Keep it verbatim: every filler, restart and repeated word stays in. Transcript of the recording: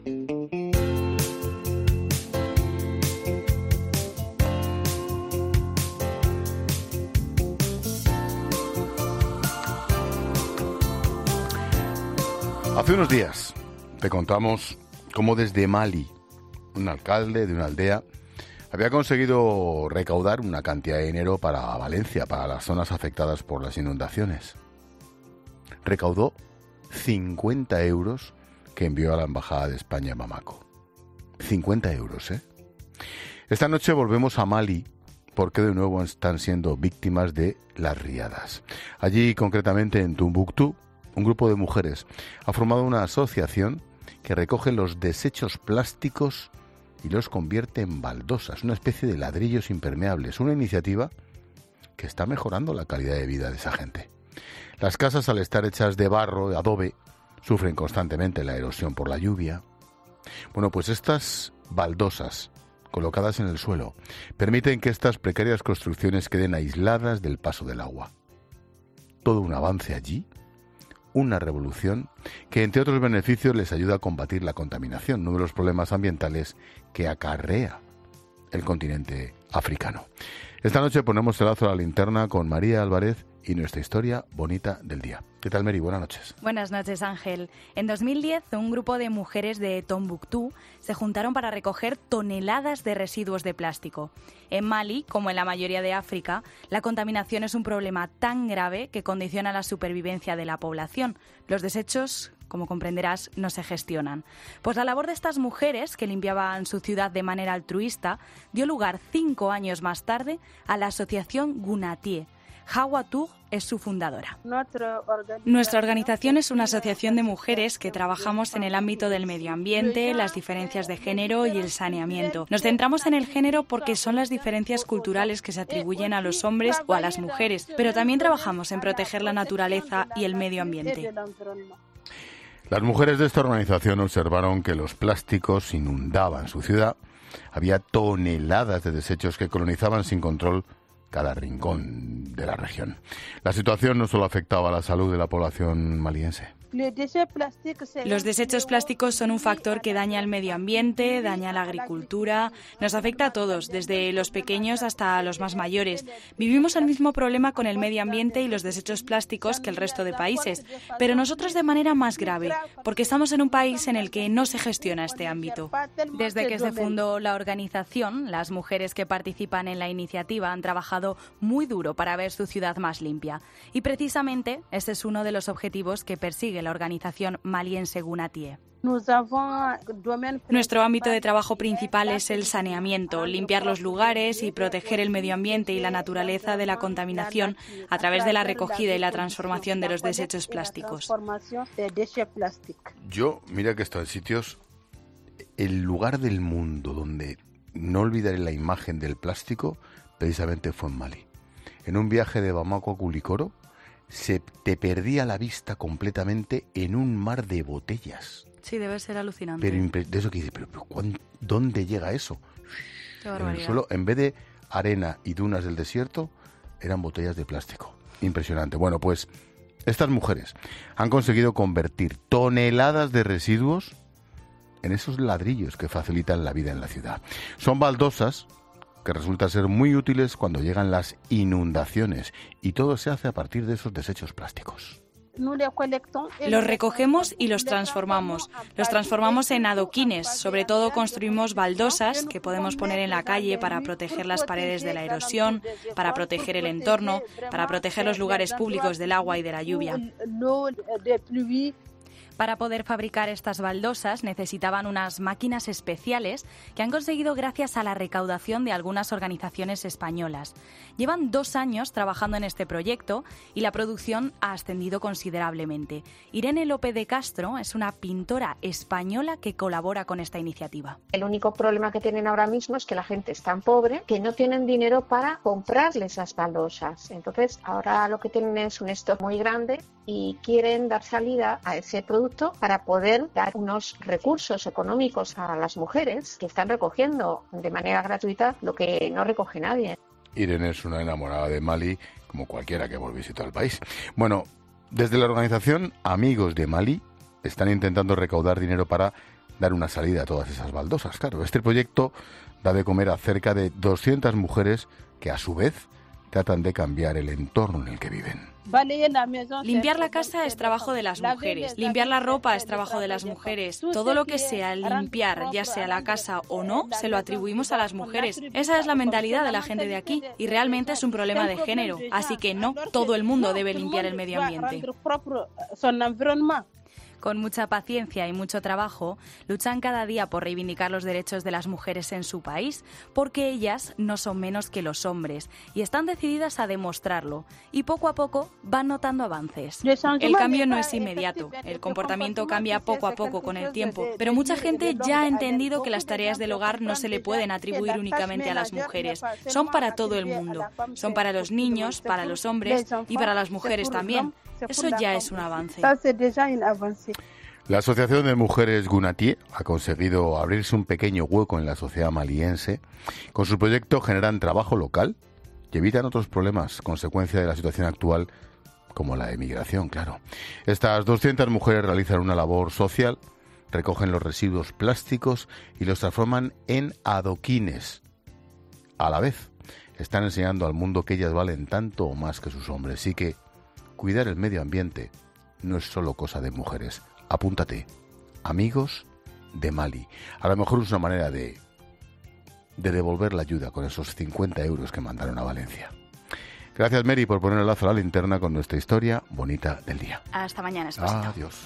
Hace unos días te contamos cómo desde Mali, un alcalde de una aldea había conseguido recaudar una cantidad de dinero para Valencia, para las zonas afectadas por las inundaciones. Recaudó cincuenta euros que envió a la Embajada de España en Bamako. cincuenta euros, ¿eh? Esta noche volvemos a Mali porque de nuevo están siendo víctimas de las riadas. Allí, concretamente en Tombuctú, un grupo de mujeres ha formado una asociación que recoge los desechos plásticos y los convierte en baldosas, una especie de ladrillos impermeables, una iniciativa que está mejorando la calidad de vida de esa gente. Las casas, al estar hechas de barro, de adobe, sufren constantemente la erosión por la lluvia. Bueno, pues estas baldosas, colocadas en el suelo, permiten que estas precarias construcciones queden aisladas del paso del agua. Todo un avance allí, una revolución que, entre otros beneficios, les ayuda a combatir la contaminación, uno de los problemas ambientales que acarrea el continente africano. Esta noche ponemos el lazo a la linterna con María Álvarez y nuestra historia bonita del día. ¿Qué tal, Mary? Buenas noches. Buenas noches, Ángel. En dos mil diez, un grupo de mujeres de Tombuctú se juntaron para recoger toneladas de residuos de plástico. En Mali, como en la mayoría de África, la contaminación es un problema tan grave que condiciona la supervivencia de la población. Los desechos, como comprenderás, no se gestionan. Pues la labor de estas mujeres, que limpiaban su ciudad de manera altruista, dio lugar cinco años más tarde a la asociación Gunatie. Hawa Tour es su fundadora. Nuestra organización es una asociación de mujeres que trabajamos en el ámbito del medio ambiente, las diferencias de género y el saneamiento. Nos centramos en el género porque son las diferencias culturales que se atribuyen a los hombres o a las mujeres, pero también trabajamos en proteger la naturaleza y el medio ambiente. Las mujeres de esta organización observaron que los plásticos inundaban su ciudad. Había toneladas de desechos que colonizaban sin control cada rincón de la región. La situación no solo afectaba a la salud de la población maliense. Los desechos plásticos son un factor que daña el medio ambiente, daña la agricultura, nos afecta a todos, desde los pequeños hasta los más mayores. Vivimos el mismo problema con el medio ambiente y los desechos plásticos que el resto de países, pero nosotros de manera más grave, porque estamos en un país en el que no se gestiona este ámbito. Desde que se fundó la organización, las mujeres que participan en la iniciativa han trabajado muy duro para ver su ciudad más limpia. Y precisamente ese es uno de los objetivos que persigue la organización maliense Gunatie. Nuestro ámbito de trabajo principal es el saneamiento, limpiar los lugares y proteger el medio ambiente y la naturaleza de la contaminación a través de la recogida y la transformación de los desechos plásticos. Yo, mira que estoy en sitios, el lugar del mundo donde no olvidaré la imagen del plástico, precisamente fue en Mali. En un viaje de Bamako a Kulikoro, se te perdía la vista completamente en un mar de botellas. Sí, debe ser alucinante. Pero impre- de eso que dices, pero, pero ¿dónde llega eso? En el suelo, en vez de arena y dunas del desierto, eran botellas de plástico. Impresionante. Bueno, pues estas mujeres han conseguido convertir toneladas de residuos en esos ladrillos que facilitan la vida en la ciudad. Son baldosas que resultan ser muy útiles cuando llegan las inundaciones, y todo se hace a partir de esos desechos plásticos. Los recogemos y los transformamos. Los transformamos en adoquines. Sobre todo construimos baldosas que podemos poner en la calle para proteger las paredes de la erosión, para proteger el entorno, para proteger los lugares públicos del agua y de la lluvia. Para poder fabricar estas baldosas necesitaban unas máquinas especiales que han conseguido gracias a la recaudación de algunas organizaciones españolas. Llevan dos años trabajando en este proyecto y la producción ha ascendido considerablemente. Irene López de Castro es una pintora española que colabora con esta iniciativa. El único problema que tienen ahora mismo es que la gente es tan pobre que no tienen dinero para comprarles las baldosas. Entonces ahora lo que tienen es un stock muy grande y quieren dar salida a ese producto para poder dar unos recursos económicos a las mujeres que están recogiendo de manera gratuita lo que no recoge nadie. Irene es una enamorada de Mali, como cualquiera que hemos visitado el país. Bueno, desde la organización Amigos de Mali están intentando recaudar dinero para dar una salida a todas esas baldosas. Claro, este proyecto da de comer a cerca de doscientas mujeres que a su vez tratan de cambiar el entorno en el que viven. Limpiar la casa es trabajo de las mujeres, limpiar la ropa es trabajo de las mujeres. Todo lo que sea limpiar, ya sea la casa o no, se lo atribuimos a las mujeres. Esa es la mentalidad de la gente de aquí y realmente es un problema de género. Así que no, todo el mundo debe limpiar el medio ambiente. Con mucha paciencia y mucho trabajo, luchan cada día por reivindicar los derechos de las mujeres en su país, porque ellas no son menos que los hombres y están decididas a demostrarlo. Y poco a poco van notando avances. El cambio no es inmediato, el comportamiento cambia poco a poco con el tiempo, pero mucha gente ya ha entendido que las tareas del hogar no se le pueden atribuir únicamente a las mujeres, son para todo el mundo, son para los niños, para los hombres y para las mujeres también. Eso ya es un avance. La Asociación de Mujeres Gunatie ha conseguido abrirse un pequeño hueco en la sociedad maliense. Con su proyecto generan trabajo local y evitan otros problemas, consecuencia de la situación actual, como la emigración, claro. Estas doscientas mujeres realizan una labor social, recogen los residuos plásticos y los transforman en adoquines. A la vez, están enseñando al mundo que ellas valen tanto o más que sus hombres. Así que cuidar el medio ambiente no es solo cosa de mujeres. Apúntate. Amigos de Mali. A lo mejor es una manera de, de devolver la ayuda con esos cincuenta euros que mandaron a Valencia. Gracias, Mary, por poner el lazo a la linterna con nuestra historia bonita del día. Hasta mañana, Esposito. Adiós.